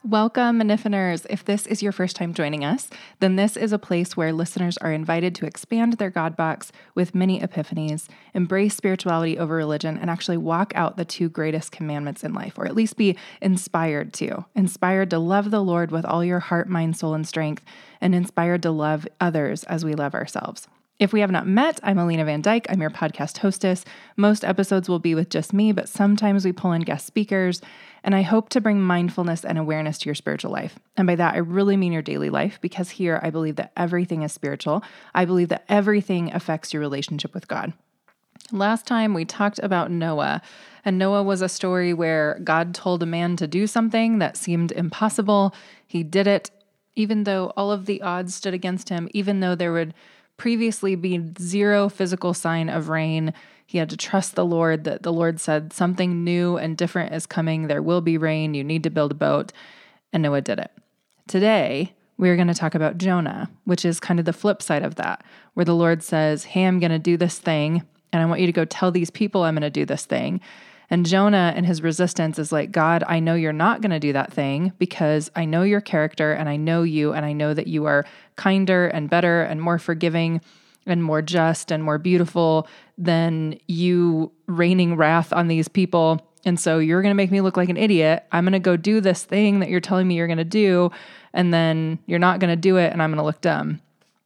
Welcome, Manifiners. If this is your first time joining us, then this is a place where listeners are invited to expand their God box with mini epiphanies, embrace spirituality over religion, and actually walk out the two greatest commandments in life, or at least be inspired to love the Lord with all your heart, mind, soul, and strength, and inspired to love others as we love ourselves. If we have not met, I'm Alina Van Dyke. I'm your podcast hostess. Most episodes will be with just me, but sometimes we pull in guest speakers, and I hope to bring mindfulness and awareness to your spiritual life. And by that, I really mean your daily life, because here I believe that everything is spiritual. I believe that everything affects your relationship with God. Last time we talked about Noah, and Noah was a story where God told a man to do something that seemed impossible. He did it, even though all of the odds stood against him, even though there would previously be zero physical sign of rain. He had to trust the Lord, that the Lord said something new and different is coming. There will be rain. You need to build a boat. And Noah did it. Today, we're going to talk about Jonah, which is kind of the flip side of that, where the Lord says, hey, I'm going to do this thing, and I want you to go tell these people I'm going to do this thing. And Jonah and his resistance is like, God, I know you're not going to do that thing because I know your character and I know you and I know that you are kinder and better and more forgiving and more just and more beautiful than you raining wrath on these people. And so you're going to make me look like an idiot. I'm going to go do this thing that you're telling me you're going to do, and then you're not going to do it and I'm going to look dumb.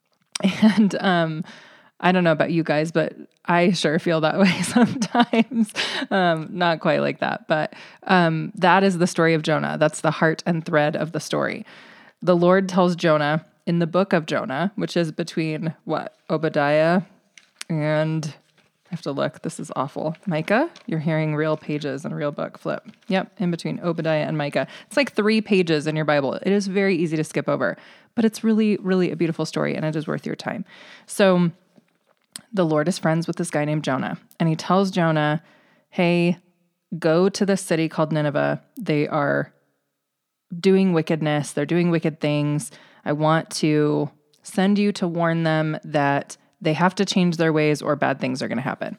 And I don't know about you guys, but I sure feel that way sometimes. Not quite like that, but that is the story of Jonah. That's the heart and thread of the story. The Lord tells Jonah in the book of Jonah, which is between Obadiah and, I have to look, this is awful. Micah? You're hearing real pages in a real book. Flip. Yep, in between Obadiah and Micah. It's like 3 pages in your Bible. It is very easy to skip over, but it's really, really a beautiful story and it is worth your time. So the Lord is friends with this guy named Jonah, and he tells Jonah, hey, go to this city called Nineveh. They are doing wickedness. They're doing wicked things. I want to send you to warn them that they have to change their ways or bad things are going to happen.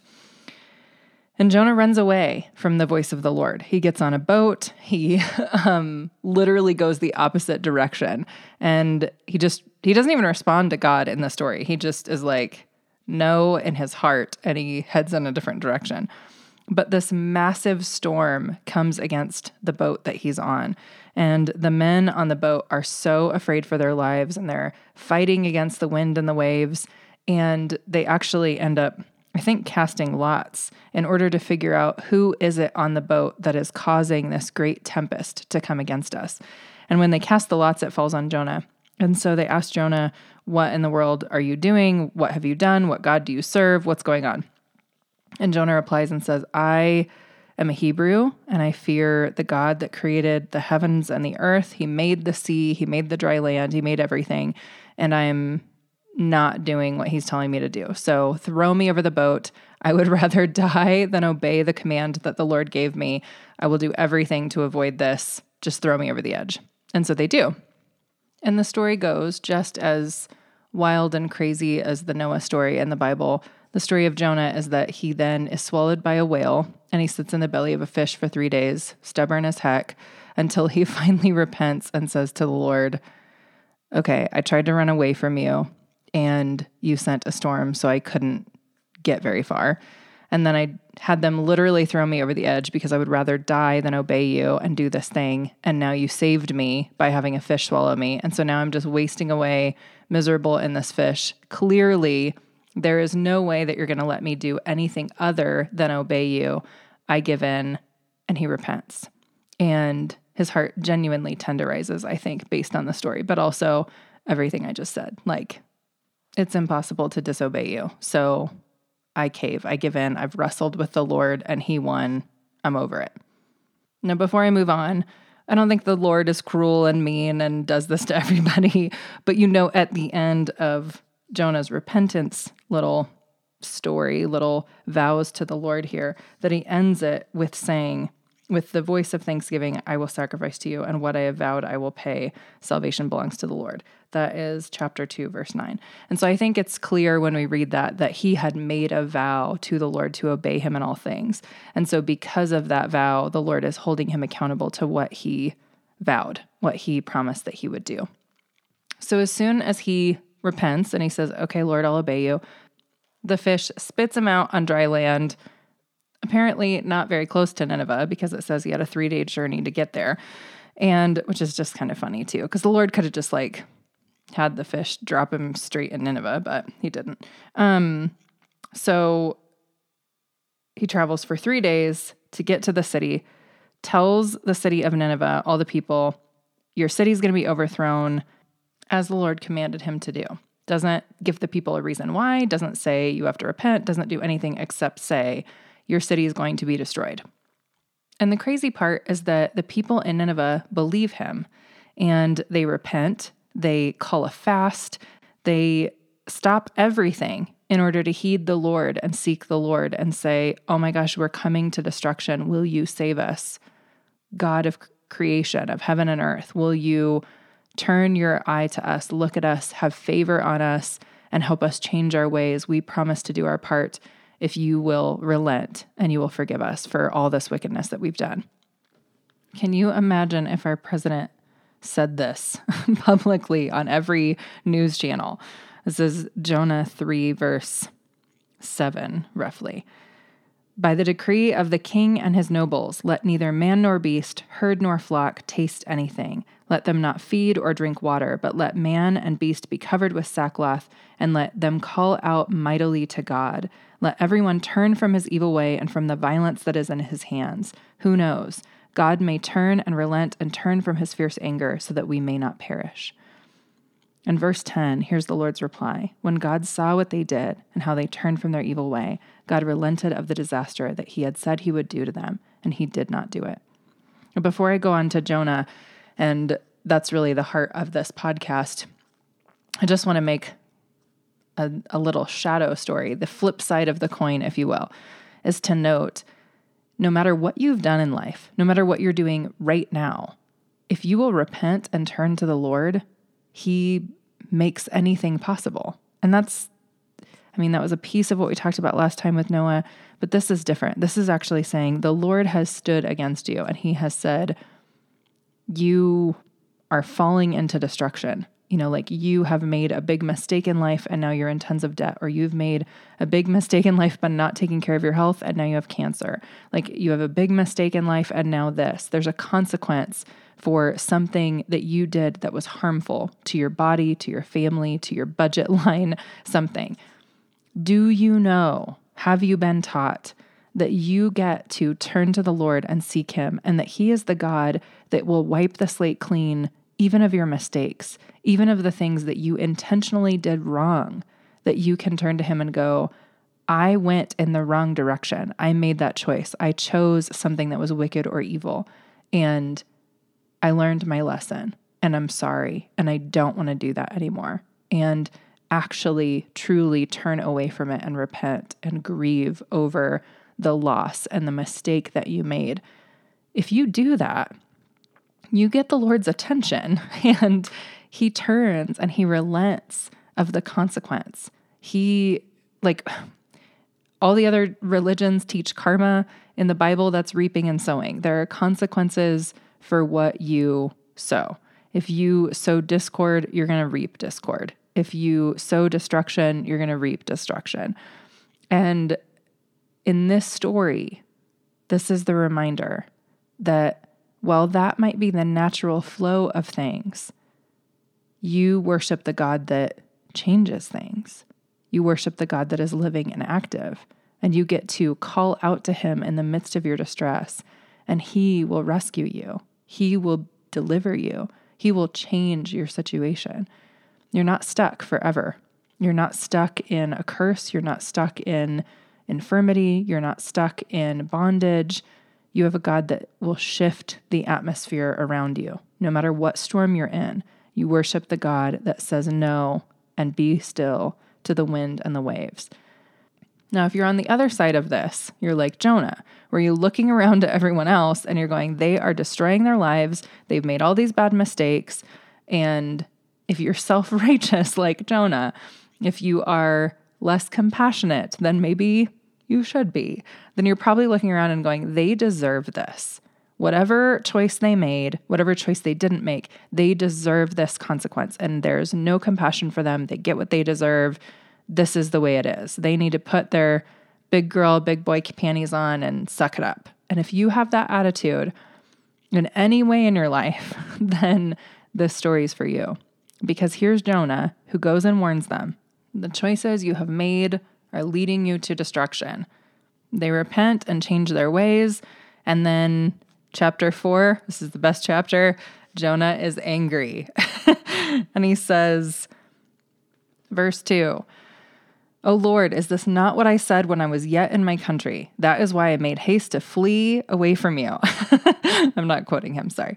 And Jonah runs away from the voice of the Lord. He gets on a boat. He literally goes the opposite direction. And he doesn't even respond to God in the story. He just is like, no in his heart, and he heads in a different direction. But this massive storm comes against the boat that he's on, and the men on the boat are so afraid for their lives, and they're fighting against the wind and the waves, and they actually end up, I think, casting lots in order to figure out who is it on the boat that is causing this great tempest to come against us. And when they cast the lots, it falls on Jonah. And so they asked Jonah, what in the world are you doing? What have you done? What God do you serve? What's going on? And Jonah replies and says, I am a Hebrew, and I fear the God that created the heavens and the earth. He made the sea. He made the dry land. He made everything. And I'm not doing what he's telling me to do. So throw me over the boat. I would rather die than obey the command that the Lord gave me. I will do everything to avoid this. Just throw me over the edge. And so they do. And the story goes just as wild and crazy as the Noah story in the Bible. The story of Jonah is that he then is swallowed by a whale, and he sits in the belly of a fish for 3 days, stubborn as heck, until he finally repents and says to the Lord, okay, I tried to run away from you, and you sent a storm, so I couldn't get very far. And then I had them literally throw me over the edge because I would rather die than obey you and do this thing. And now you saved me by having a fish swallow me. And so now I'm just wasting away miserable in this fish. Clearly, there is no way that you're going to let me do anything other than obey you. I give in, and he repents. And his heart genuinely tenderizes, I think, based on the story, but also everything I just said. Like, it's impossible to disobey you. So I cave, I give in, I've wrestled with the Lord and he won, I'm over it. Now, before I move on, I don't think the Lord is cruel and mean and does this to everybody, but at the end of Jonah's repentance little story, little vows to the Lord here, that he ends it with saying, with the voice of thanksgiving, I will sacrifice to you, and what I have vowed I will pay. Salvation belongs to the Lord. That is chapter 2, verse 9. And so I think it's clear when we read that he had made a vow to the Lord to obey him in all things. And so because of that vow, the Lord is holding him accountable to what he vowed, what he promised that he would do. So as soon as he repents and he says, okay, Lord, I'll obey you, the fish spits him out on dry land, apparently not very close to Nineveh, because it says he had a 3-day journey to get there. And which is just kind of funny too, because the Lord could have just had the fish drop him straight in Nineveh, but he didn't. So he travels for 3 days to get to the city, tells the city of Nineveh, all the people, your city's going to be overthrown as the Lord commanded him to do. Doesn't give the people a reason why, doesn't say you have to repent, doesn't do anything except say your city is going to be destroyed. And the crazy part is that the people in Nineveh believe him and they repent, they call a fast, they stop everything in order to heed the Lord and seek the Lord and say, oh my gosh, we're coming to destruction. Will you save us? God of creation, of heaven and earth, will you turn your eye to us, look at us, have favor on us, and help us change our ways? We promise to do our part if you will relent and you will forgive us for all this wickedness that we've done. Can you imagine if our president said this publicly on every news channel? This is Jonah 3, verse 7, roughly. By the decree of the king and his nobles, let neither man nor beast, herd nor flock taste anything. Let them not feed or drink water, but let man and beast be covered with sackcloth, and let them call out mightily to God. Let everyone turn from his evil way and from the violence that is in his hands. Who knows? God may turn and relent and turn from his fierce anger so that we may not perish. In verse 10, here's the Lord's reply. When God saw what they did and how they turned from their evil way, God relented of the disaster that he had said he would do to them, and he did not do it. Before I go on to Jonah, and that's really the heart of this podcast, I just want to make a little shadow story. The flip side of the coin, if you will, is to note, no matter what you've done in life, no matter what you're doing right now, if you will repent and turn to the Lord, he makes anything possible. And that was a piece of what we talked about last time with Noah, but this is different. This is actually saying the Lord has stood against you and he has said, you are falling into destruction. You have made a big mistake in life and now you're in tons of debt, or you've made a big mistake in life but not taking care of your health and now you have cancer. You have a big mistake in life and now this. There's a consequence for something that you did that was harmful to your body, to your family, to your budget line, something. Do you know, have you been taught that you get to turn to the Lord and seek him, and that he is the God that will wipe the slate clean, even of your mistakes, even of the things that you intentionally did wrong, that you can turn to him and go, I went in the wrong direction. I made that choice. I chose something that was wicked or evil, and I learned my lesson, and I'm sorry, and I don't want to do that anymore. And actually, truly turn away from it and repent and grieve over the loss and the mistake that you made. If you do that, you get the Lord's attention, and he turns and he relents of the consequence. All the other religions teach karma. In the Bible, that's reaping and sowing. There are consequences for what you sow. If you sow discord, you're going to reap discord. If you sow destruction, you're going to reap destruction. And in this story, this is the reminder that while that might be the natural flow of things, you worship the God that changes things. You worship the God that is living and active, and you get to call out to him in the midst of your distress, and he will rescue you. He will deliver you. He will change your situation. You're not stuck forever. You're not stuck in a curse. You're not stuck in infirmity. You're not stuck in bondage. You have a God that will shift the atmosphere around you. No matter what storm you're in, you worship the God that says no and be still to the wind and the waves. Now, if you're on the other side of this, you're like Jonah, where you're looking around at everyone else and you're going, they are destroying their lives. They've made all these bad mistakes. And if you're self-righteous like Jonah, if you are less compassionate than maybe you should be, then you're probably looking around and going, they deserve this. whatever choice they made, whatever choice they didn't make, they deserve this consequence. And there's no compassion for them. They get what they deserve. This is the way it is. They need to put their big girl, big boy panties on and suck it up. And if you have that attitude in any way in your life, then this story is for you. Because here's Jonah, who goes and warns them. The choices you have made are leading you to destruction. They repent and change their ways. And then chapter 4, this is the best chapter, Jonah is angry. And he says, verse 2, "O Lord, is this not what I said when I was yet in my country? That is why I made haste to flee away from you." I'm not quoting him, sorry.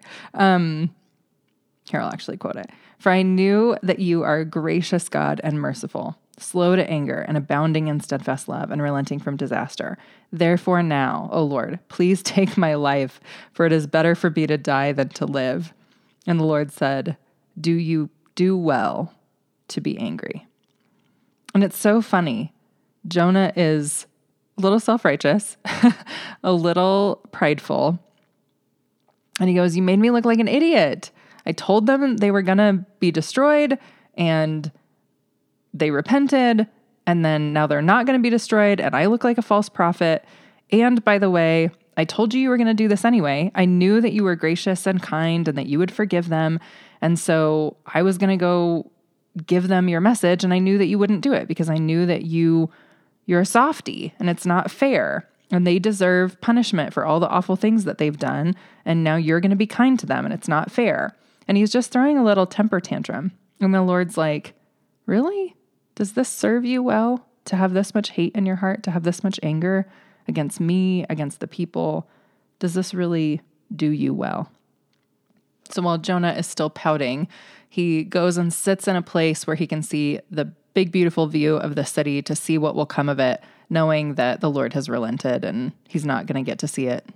Here, I'll actually quote it. "For I knew that you are a gracious God and merciful, slow to anger and abounding in steadfast love and relenting from disaster. Therefore now, O Lord, please take my life, for it is better for me to die than to live." And the Lord said, "Do you do well to be angry?" And it's so funny. Jonah is a little self-righteous, a little prideful. And he goes, "You made me look like an idiot. I told them they were going to be destroyed, and they repented, and then now they're not going to be destroyed, and I look like a false prophet. And by the way, I told you were going to do this anyway. I knew that you were gracious and kind and that you would forgive them, and so I was going to go give them your message, and I knew that you wouldn't do it because I knew that you're a softie, and it's not fair, and they deserve punishment for all the awful things that they've done, and now you're going to be kind to them, and it's not fair." And he's just throwing a little temper tantrum. And the Lord's like, "Really? Does this serve you well to have this much hate in your heart, to have this much anger against me, against the people? Does this really do you well?" So while Jonah is still pouting, he goes and sits in a place where he can see the big, beautiful view of the city to see what will come of it, knowing that the Lord has relented and he's not going to get to see it,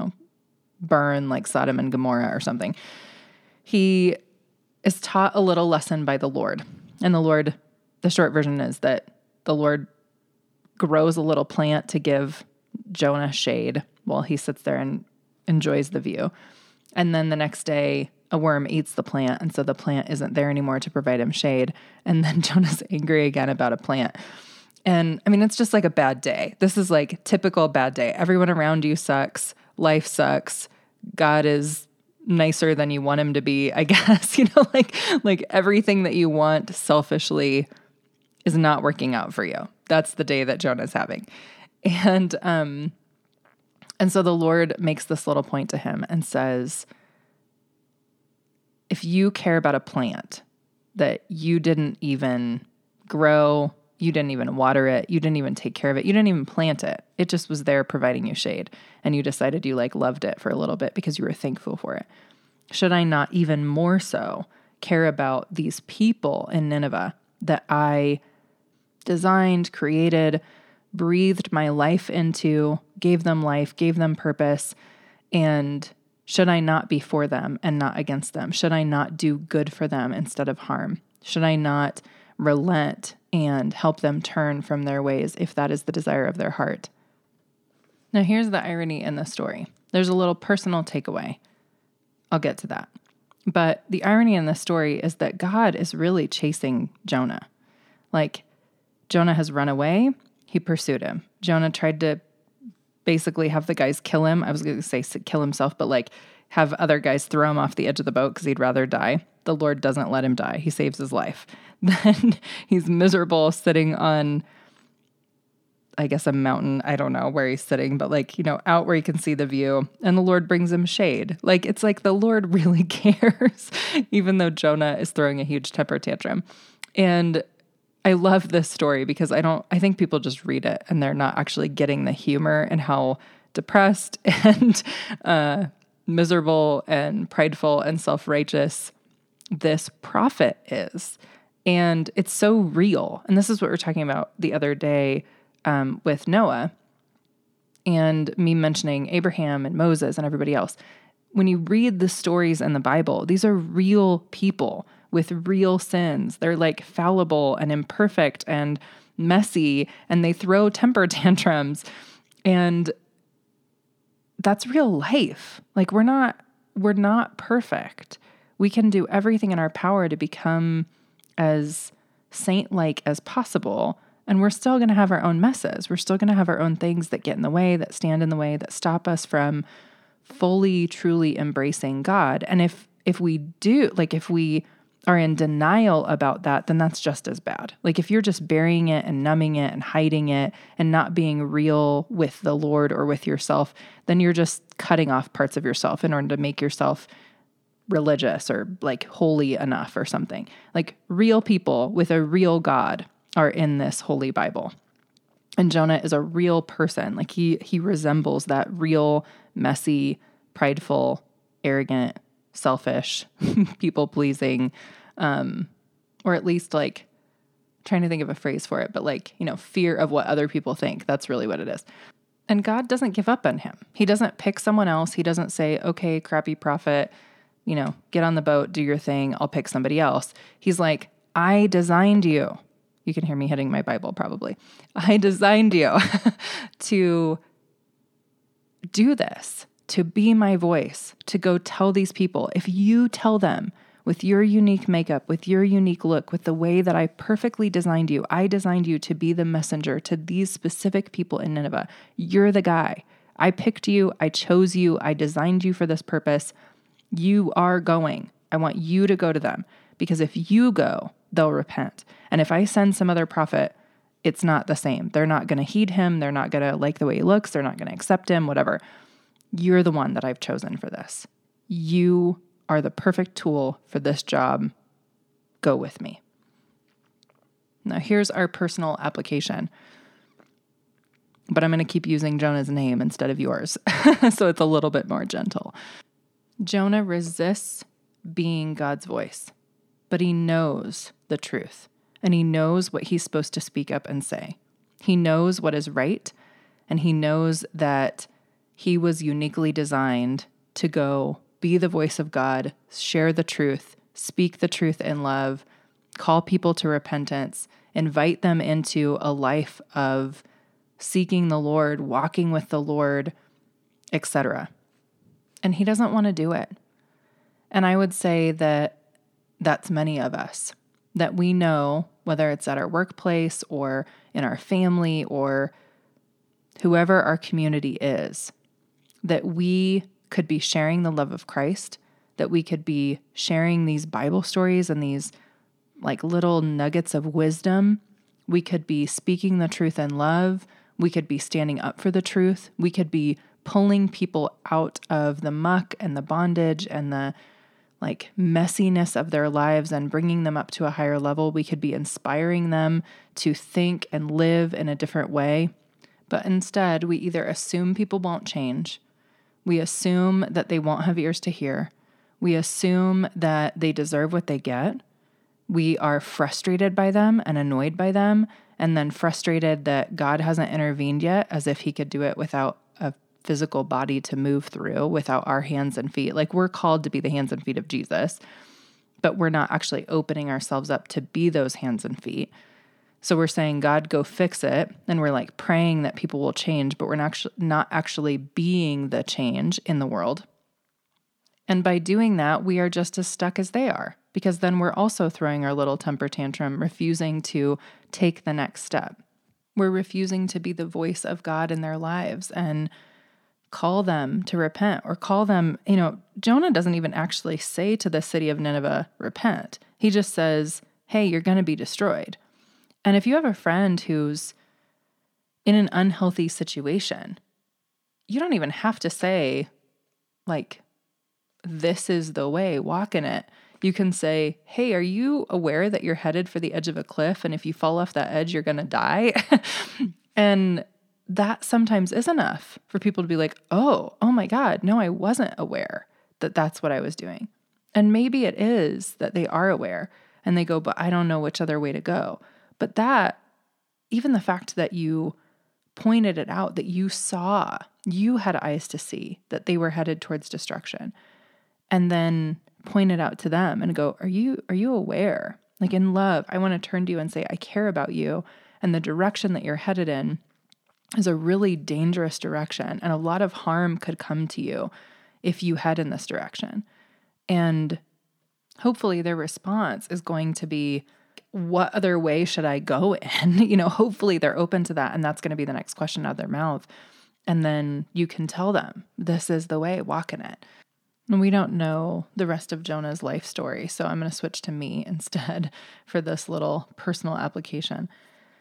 burn like Sodom and Gomorrah or something. He is taught a little lesson by the Lord. And the short version is that the Lord grows a little plant to give Jonah shade while he sits there and enjoys the view. And then the next day, a worm eats the plant, and so the plant isn't there anymore to provide him shade. And then Jonah's angry again about a plant. And it's just like a bad day. This is like typical bad day. Everyone around you sucks. Life sucks. God is nicer than you want him to be, I guess. Like everything that you want selfishly is not working out for you. That's the day that Jonah's having. And so the Lord makes this little point to him and says, if you care about a plant that you didn't even grow, you didn't even water it, you didn't even take care of it, you didn't even plant it, it just was there providing you shade, and you decided you loved it for a little bit because you were thankful for it, should I not even more so care about these people in Nineveh that I designed, created, breathed my life into, gave them life, gave them purpose, and should I not be for them and not against them? Should I not do good for them instead of harm? Should I not relent and help them turn from their ways if that is the desire of their heart? Now, here's the irony in this story. There's a little personal takeaway. I'll get to that. But the irony in this story is that God is really chasing Jonah. Jonah has run away. He pursued him. Jonah tried to basically have the guys kill him. I was going to say kill himself, but have other guys throw him off the edge of the boat because he'd rather die. The Lord doesn't let him die. He saves his life. Then he's miserable sitting on, I guess, a mountain. I don't know where he's sitting, but out where you can see the view, and the Lord brings him shade. It's like the Lord really cares, even though Jonah is throwing a huge temper tantrum. And I love this story because I think people just read it and they're not actually getting the humor and how depressed and miserable and prideful and self-righteous this prophet is. And it's so real. And this is what we were talking about the other day with Noah and me mentioning Abraham and Moses and everybody else. When you read the stories in the Bible, these are real people with real sins. They're fallible and imperfect and messy, and they throw temper tantrums. And that's real life. Like we're not perfect. We can do everything in our power to become as saint-like as possible. And we're still going to have our own messes. We're still going to have our own things that get in the way, that stand in the way, that stop us from fully, truly embracing God. And if we do, like if we are in denial about that, then that's just as bad. Like if you're just burying it and numbing it and hiding it and not being real with the Lord or with yourself, then you're just cutting off parts of yourself in order to make yourself religious or like holy enough or something. Like real people with a real God are in this holy Bible. And Jonah is a real person. Like he resembles that real, messy, prideful, arrogant, selfish, people-pleasing, or at least like trying to think of a phrase for it, but like, fear of what other people think. That's really what it is. And God doesn't give up on him. He doesn't pick someone else. He doesn't say, okay, crappy prophet, get on the boat, do your thing. I'll pick somebody else. He's like, I designed you. You can hear me hitting my Bible probably. I designed you to do this, to be my voice, to go tell these people. If you tell them with your unique makeup, with your unique look, with the way that I perfectly designed you, I designed you to be the messenger to these specific people in Nineveh. You're the guy. I picked you. I chose you. I designed you for this purpose. You are going. I want you to go to them because if you go, they'll repent. And if I send some other prophet, it's not the same. They're not going to heed him. They're not going to like the way he looks. They're not going to accept him, whatever. You're the one that I've chosen for this. You are the perfect tool for this job. Go with me. Now, here's our personal application. But I'm going to keep using Jonah's name instead of yours. So it's a little bit more gentle. Jonah resists being God's voice, but he knows the truth. And he knows what he's supposed to speak up and say. He knows what is right. And he knows that he was uniquely designed to go be the voice of God, share the truth, speak the truth in love, call people to repentance, invite them into a life of seeking the Lord, walking with the Lord, etc. And he doesn't want to do it. And I would say that that's many of us, that we know, whether it's at our workplace or in our family or whoever our community is, that we could be sharing the love of Christ, that we could be sharing these Bible stories and these like little nuggets of wisdom. We could be speaking the truth in love. We could be standing up for the truth. We could be pulling people out of the muck and the bondage and the like messiness of their lives and bringing them up to a higher level. We could be inspiring them to think and live in a different way. But instead, we either assume people won't change. We assume that they won't have ears to hear. We assume that they deserve what they get. We are frustrated by them and annoyed by them, and then frustrated that God hasn't intervened yet, as if he could do it without a physical body to move through, without our hands and feet. Like we're called to be the hands and feet of Jesus, but we're not actually opening ourselves up to be those hands and feet. So we're saying, God, go fix it. And we're like praying that people will change, but we're not actually being the change in the world. And by doing that, we are just as stuck as they are, because then we're also throwing our little temper tantrum, refusing to take the next step. We're refusing to be the voice of God in their lives and call them to repent, or call them, Jonah doesn't even actually say to the city of Nineveh, repent. He just says, hey, you're going to be destroyed. And if you have a friend who's in an unhealthy situation, you don't even have to say, like, this is the way, walk in it. You can say, hey, are you aware that you're headed for the edge of a cliff? And if you fall off that edge, you're going to die. And that sometimes is enough for people to be like, oh my God, no, I wasn't aware that that's what I was doing. And maybe it is that they are aware and they go, but I don't know which other way to go. But that, even the fact that you pointed it out, that you saw, you had eyes to see that they were headed towards destruction, and then point it out to them and go, are you aware? Like in love, I want to turn to you and say, I care about you and the direction that you're headed in. is a really dangerous direction, and a lot of harm could come to you if you head in this direction. And hopefully their response is going to be, what other way should I go in? Hopefully they're open to that, and that's going to be the next question out of their mouth. And then you can tell them, this is the way, walk in it. And we don't know the rest of Jonah's life story, so I'm going to switch to me instead for this little personal application.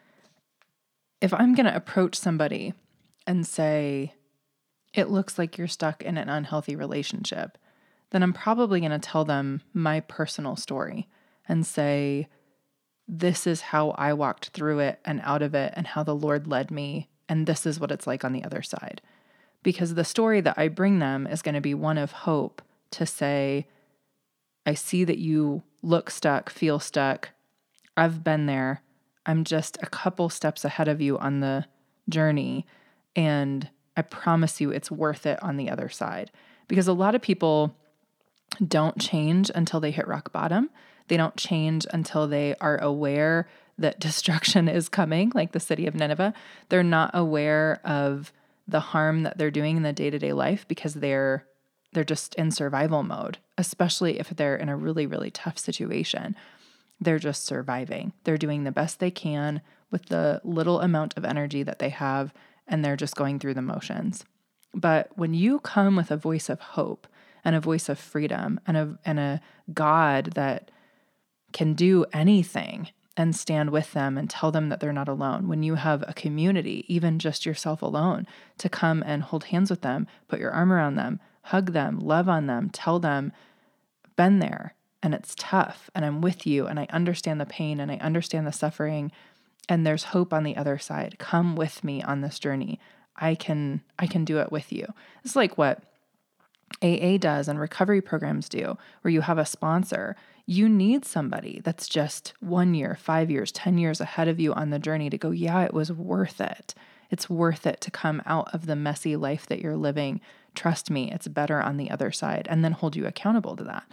If I'm going to approach somebody and say, it looks like you're stuck in an unhealthy relationship, then I'm probably going to tell them my personal story and say, this is how I walked through it and out of it and how the Lord led me, and this is what it's like on the other side. Because the story that I bring them is going to be one of hope, to say, I see that you look stuck, feel stuck. I've been there. I'm just a couple steps ahead of you on the journey, and I promise you it's worth it on the other side. Because a lot of people don't change until they hit rock bottom. They don't change until they are aware that destruction is coming, like the city of Nineveh. They're not aware of the harm that they're doing in the day-to-day life because they're just in survival mode, especially if they're in a really, really tough situation. They're just surviving. They're doing the best they can with the little amount of energy that they have, and they're just going through the motions. But when you come with a voice of hope and a voice of freedom and a God that can do anything and stand with them and tell them that they're not alone, when you have a community, even just yourself alone, to come and hold hands with them, put your arm around them, hug them, love on them, tell them, been there, and it's tough, and I'm with you, and I understand the pain, and I understand the suffering, and there's hope on the other side. Come with me on this journey. I can do it with you. It's like what AA does and recovery programs do, where you have a sponsor. You need somebody that's just 1 year, 5 years, 10 years ahead of you on the journey to go, yeah, it was worth it. It's worth it to come out of the messy life that you're living. Trust me, it's better on the other side, and then hold you accountable to that.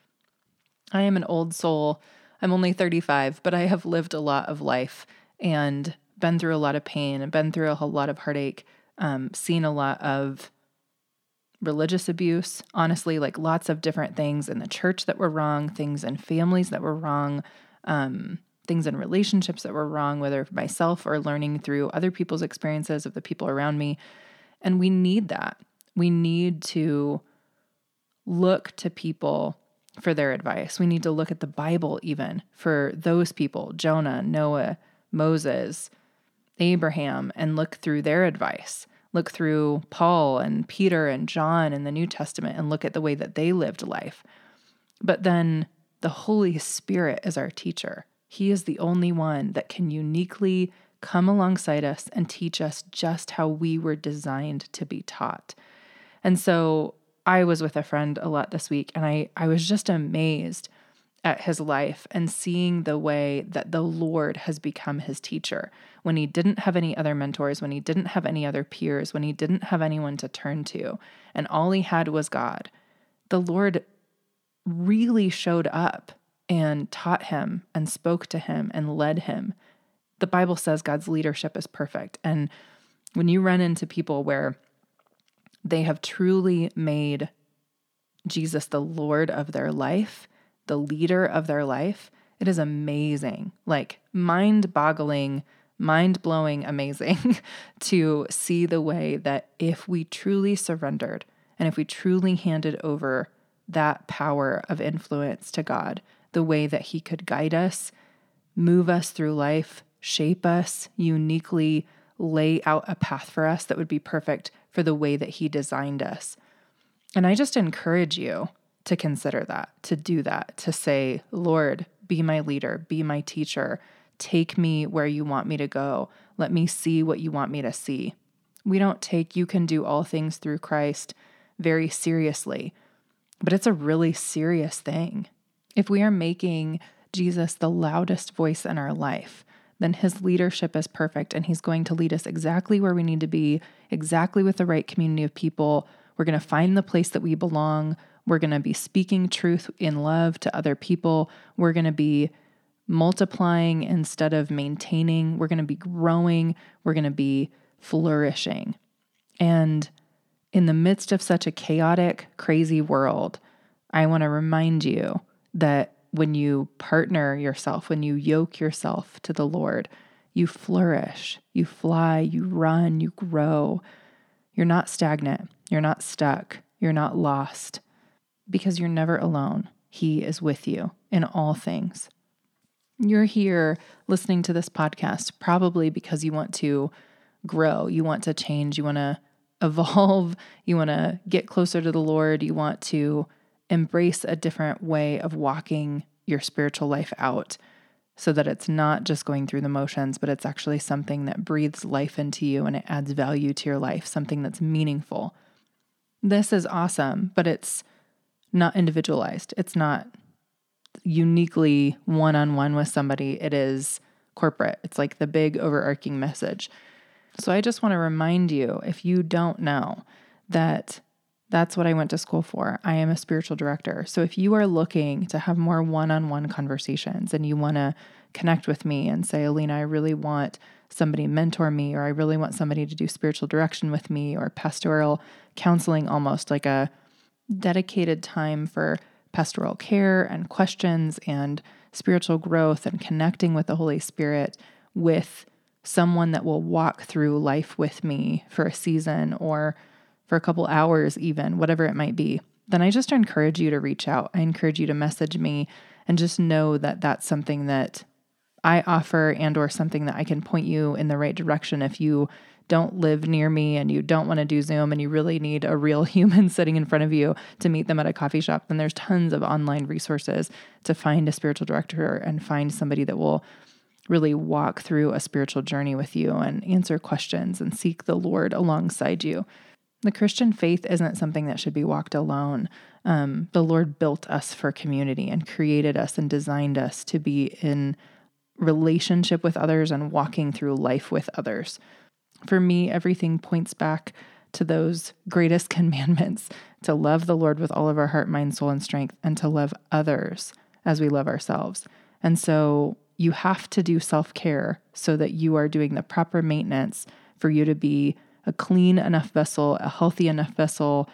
I am an old soul. I'm only 35, but I have lived a lot of life and been through a lot of pain and been through a whole lot of heartache, seen a lot of religious abuse, honestly, like lots of different things in the church that were wrong, things in families that were wrong, things in relationships that were wrong, whether myself or learning through other people's experiences of the people around me. And we need that. We need to look to people for their advice. We need to look at the Bible even for those people, Jonah, Noah, Moses, Abraham, and look through their advice. Look through Paul and Peter and John in the New Testament and look at the way that they lived life. But then the Holy Spirit is our teacher. He is the only one that can uniquely come alongside us and teach us just how we were designed to be taught. And so I was with a friend a lot this week, and I was just amazed at his life and seeing the way that the Lord has become his teacher when he didn't have any other mentors, when he didn't have any other peers, when he didn't have anyone to turn to, and all he had was God. The Lord really showed up and taught him and spoke to him and led him. The Bible says God's leadership is perfect. And when you run into people where they have truly made Jesus the Lord of their life, the leader of their life, it is amazing, like mind-boggling, mind-blowing amazing to see the way that if we truly surrendered and if we truly handed over that power of influence to God, the way that he could guide us, move us through life, shape us, uniquely lay out a path for us that would be perfect for the way that he designed us. And I just encourage you to consider that, to do that, to say, Lord, be my leader, be my teacher, take me where you want me to go. Let me see what you want me to see. We don't take you can do all things through Christ very seriously, but it's a really serious thing. If we are making Jesus the loudest voice in our life, then his leadership is perfect and he's going to lead us exactly where we need to be, exactly with the right community of people. We're going to find the place that we belong. We're going to be speaking truth in love to other people. We're going to be multiplying instead of maintaining. We're going to be growing. We're going to be flourishing. And in the midst of such a chaotic, crazy world, I want to remind you that when you partner yourself, when you yoke yourself to the Lord, you flourish, you fly, you run, you grow. You're not stagnant. You're not stuck. You're not lost because you're never alone. He is with you in all things. You're here listening to this podcast probably because you want to grow, you want to change, you want to evolve, you want to get closer to the Lord, you want to embrace a different way of walking your spiritual life out so that it's not just going through the motions, but it's actually something that breathes life into you and it adds value to your life, something that's meaningful. This is awesome, but it's not individualized. It's not uniquely one-on-one with somebody. It is corporate. It's like the big overarching message. So I just want to remind you, if you don't know, that that's what I went to school for. I am a spiritual director. So if you are looking to have more one-on-one conversations and you want to connect with me and say, Alina, I really want somebody to mentor me, or I really want somebody to do spiritual direction with me, or pastoral counseling, almost like a dedicated time for pastoral care and questions and spiritual growth and connecting with the Holy Spirit with someone that will walk through life with me for a season or for a couple hours even, whatever it might be, then I just encourage you to reach out. I encourage you to message me and just know that that's something that I offer and or something that I can point you in the right direction if you don't live near me and you don't want to do Zoom and you really need a real human sitting in front of you to meet them at a coffee shop. Then there's tons of online resources to find a spiritual director and find somebody that will really walk through a spiritual journey with you and answer questions and seek the Lord alongside you. The Christian faith isn't something that should be walked alone. The Lord built us for community and created us and designed us to be in relationship with others and walking through life with others. For me, everything points back to those greatest commandments, to love the Lord with all of our heart, mind, soul, and strength, and to love others as we love ourselves. And so you have to do self-care so that you are doing the proper maintenance for you to be a clean enough vessel, a healthy enough vessel,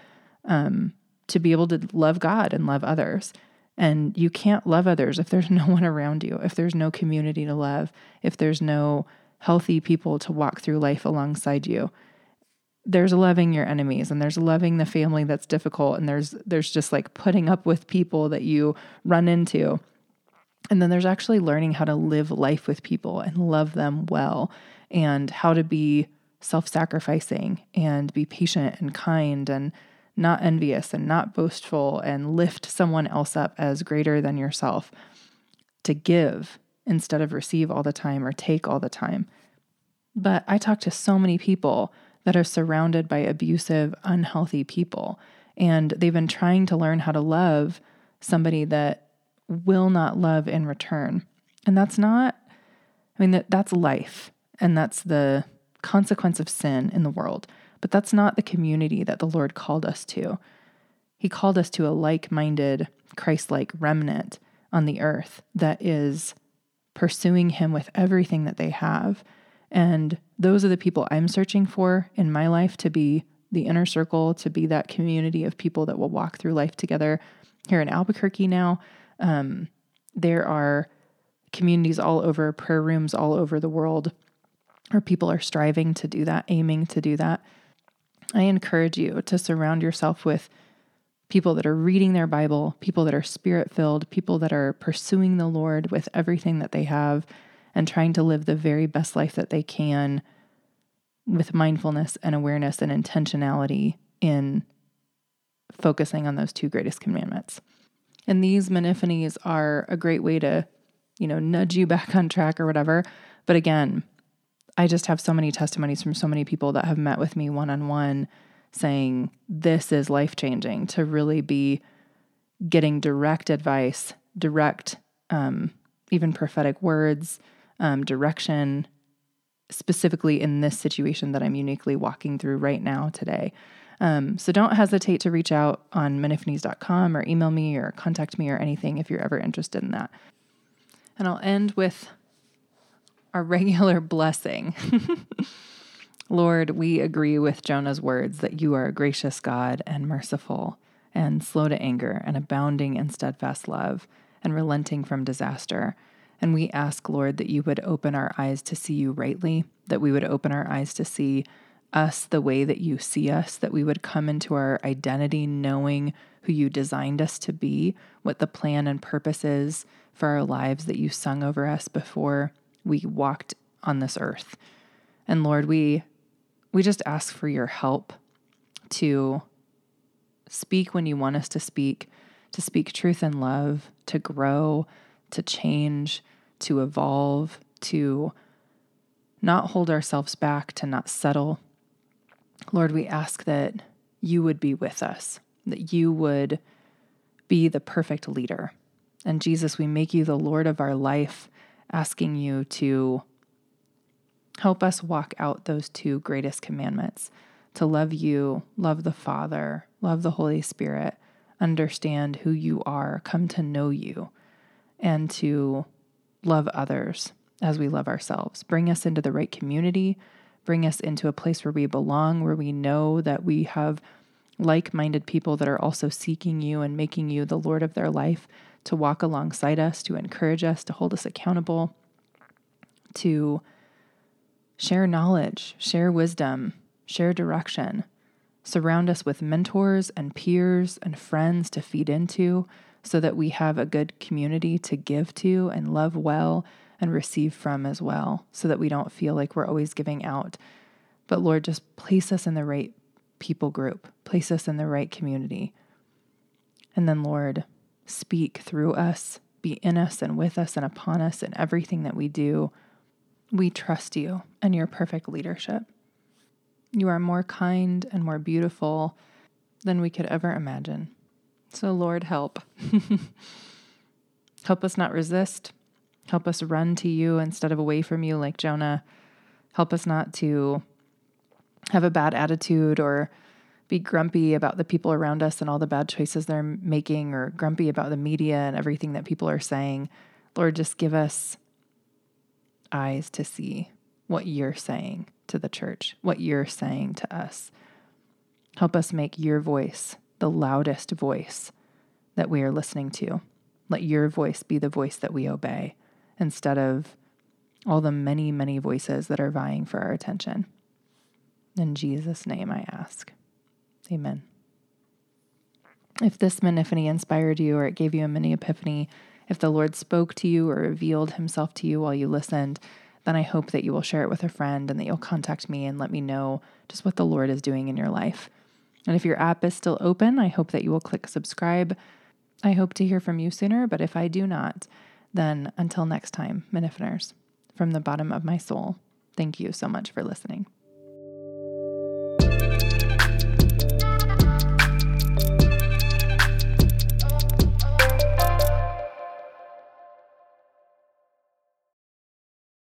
to be able to love God and love others. And you can't love others if there's no one around you, if there's no community to love, if there's no healthy people to walk through life alongside you. There's loving your enemies, and there's loving the family that's difficult, and there's just like putting up with people that you run into. And then there's actually learning how to live life with people and love them well, and how to be self-sacrificing and be patient and kind and not envious and not boastful and lift someone else up as greater than yourself, to give instead of receive all the time or take all the time. But I talk to so many people that are surrounded by abusive, unhealthy people, and they've been trying to learn how to love somebody that will not love in return. And that's life, and that's the consequence of sin in the world. But that's not the community that the Lord called us to. He called us to a like-minded, Christ-like remnant on the earth that is pursuing Him with everything that they have. And those are the people I'm searching for in my life, to be the inner circle, to be that community of people that will walk through life together. Here in Albuquerque now, there are communities all over, prayer rooms all over the world, where people are striving to do that, aiming to do that. I encourage you to surround yourself with people that are reading their Bible, people that are Spirit-filled, people that are pursuing the Lord with everything that they have and trying to live the very best life that they can with mindfulness and awareness and intentionality in focusing on those two greatest commandments. And these monophonies are a great way to, nudge you back on track or whatever. But again, I just have so many testimonies from so many people that have met with me one-on-one saying this is life-changing, to really be getting direct advice, direct, even prophetic words, direction, specifically in this situation that I'm uniquely walking through right now today. So don't hesitate to reach out on monophonies.com or email me or contact me or anything if you're ever interested in that. And I'll end with our regular blessing. Lord, we agree with Jonah's words that you are a gracious God and merciful and slow to anger and abounding in steadfast love and relenting from disaster. And we ask, Lord, that you would open our eyes to see you rightly, that we would open our eyes to see us the way that you see us, that we would come into our identity knowing who you designed us to be, what the plan and purpose is for our lives that you sung over us before we walked on this earth. And Lord, we just ask for your help to speak when you want us to speak truth and love, to grow, to change, to evolve, to not hold ourselves back, to not settle. Lord, we ask that you would be with us, that you would be the perfect leader. And Jesus, we make you the Lord of our life, asking you to help us walk out those two greatest commandments, to love you, love the Father, love the Holy Spirit, understand who you are, come to know you, and to love others as we love ourselves. Bring us into the right community, bring us into a place where we belong, where we know that we have like-minded people that are also seeking you and making you the Lord of their life, to walk alongside us, to encourage us, to hold us accountable, to share knowledge, share wisdom, share direction. Surround us with mentors and peers and friends to feed into so that we have a good community to give to and love well and receive from as well, so that we don't feel like we're always giving out. But Lord, just place us in the right people group, place us in the right community. And then Lord, speak through us, be in us and with us and upon us in everything that we do. We trust you and your perfect leadership. You are more kind and more beautiful than we could ever imagine. So Lord, help. Help us not resist. Help us run to you instead of away from you like Jonah. Help us not to have a bad attitude or be grumpy about the people around us and all the bad choices they're making, or grumpy about the media and everything that people are saying. Lord, just give us eyes to see what you're saying to the church, what you're saying to us. Help us make your voice the loudest voice that we are listening to. Let your voice be the voice that we obey instead of all the many, many voices that are vying for our attention. In Jesus' name I ask. Amen. If this mini-epiphany inspired you, or it gave you a mini epiphany, if the Lord spoke to you or revealed himself to you while you listened, then I hope that you will share it with a friend and that you'll contact me and let me know just what the Lord is doing in your life. And if your app is still open, I hope that you will click subscribe. I hope to hear from you sooner, but if I do not, then until next time, Minifeners, from the bottom of my soul, thank you so much for listening.